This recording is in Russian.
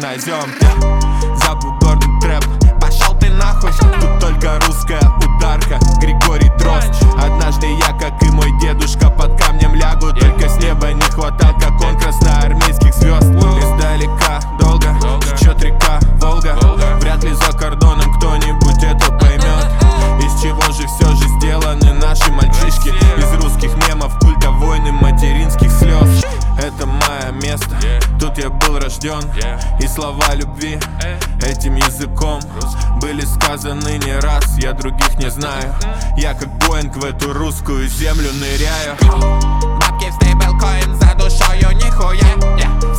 чернозем. Забыл гордый трэп, пошел ты нахуй. Тут только русская ударка, Григорий Дрозд. Однажды я, как и мой дедушка, под камнем лягу. Только с неба не хватал, как он, красноармейских звезд. Издалека долго течет река Волга. Вряд ли за кордоном кто-нибудь это поймет. Из чего же все же сделаны наши мальчишки? Из русских мемов, культа войны, материнских слез. Это мое место, тут я был рожден. И слова любви этим языком были сказаны не раз, я других не знаю. Я как Боинг в эту русскую землю ныряю. Бабки в стейблкоин, за душою нихуя.